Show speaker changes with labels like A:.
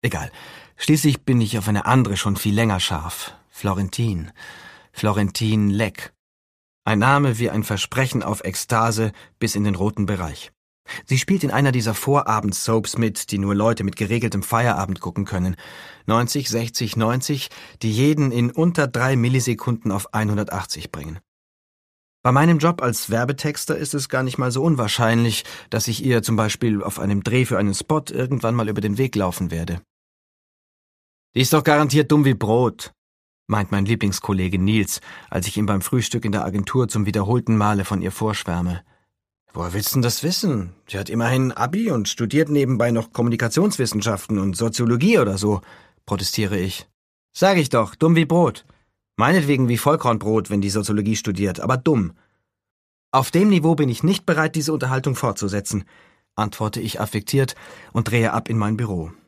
A: Egal. Schließlich bin ich auf eine andere schon viel länger scharf. Florentin. Florentin Leck. Ein Name wie ein Versprechen auf Ekstase bis in den roten Bereich. Sie spielt in einer dieser Vorabend-Soaps mit, die nur Leute mit geregeltem Feierabend gucken können. 90, 60, 90, die jeden in unter 3 Millisekunden auf 180 bringen. Bei meinem Job als Werbetexter ist es gar nicht mal so unwahrscheinlich, dass ich ihr zum Beispiel auf einem Dreh für einen Spot irgendwann mal über den Weg laufen werde. Die ist doch garantiert dumm wie Brot, meint mein Lieblingskollege Nils, als ich ihm beim Frühstück in der Agentur zum wiederholten Male von ihr vorschwärme. Woher willst du denn das wissen? Sie hat immerhin Abi und studiert nebenbei noch Kommunikationswissenschaften und Soziologie oder so, protestiere ich. Sag ich doch, dumm wie Brot. Meinetwegen wie Vollkornbrot, wenn die Soziologie studiert, aber dumm. Auf dem Niveau bin ich nicht bereit, diese Unterhaltung fortzusetzen, antworte ich affektiert und drehe ab in mein Büro.